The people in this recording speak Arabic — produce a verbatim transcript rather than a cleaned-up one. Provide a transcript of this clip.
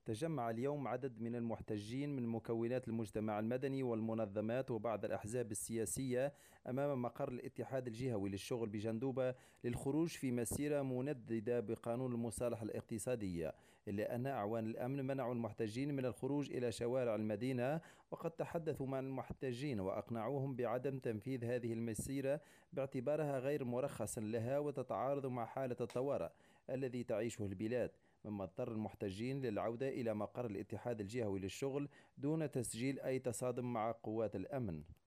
تجمع اليوم عدد من المحتجين من مكونات المجتمع المدني والمنظمات وبعض الأحزاب السياسية أمام مقر الاتحاد الجهوي للشغل بجندوبة للخروج في مسيرة منددة بقانون المصالحة الاقتصادية، إلا أن أعوان الأمن منعوا المحتجين من الخروج إلى شوارع المدينة. وقد تحدثوا مع المحتجين وأقنعوهم بعدم تنفيذ هذه المسيرة باعتبارها غير مرخص لها وتتعارض مع حالة الطوارئ الذي تعيشه البلاد، مما اضطر المحتجين للعودة إلى مقر الاتحاد الجهوي للشغل دون تسجيل أي تصادم مع قوات الأمن.